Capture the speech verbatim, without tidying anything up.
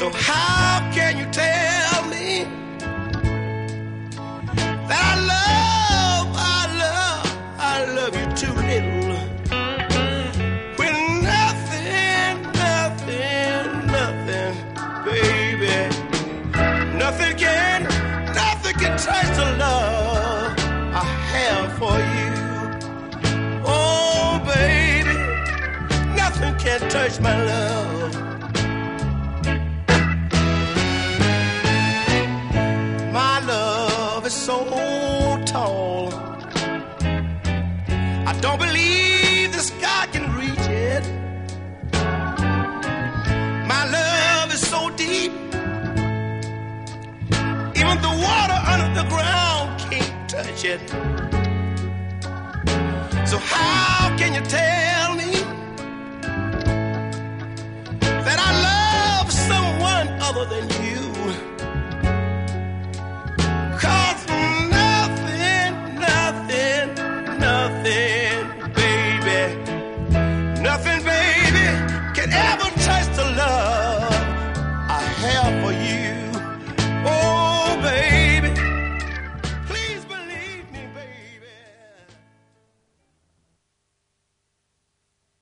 So how can you tell me that I love, I love, I love you too little, when nothing, nothing, nothing, baby, nothing can, nothing can touch the love I have for you. Oh, baby, nothing can touch my love. My love is so tall, I don't believe the sky can reach it. My love is so deep, even the water under the ground can't touch it. So how can you tell me that I love someone other than you?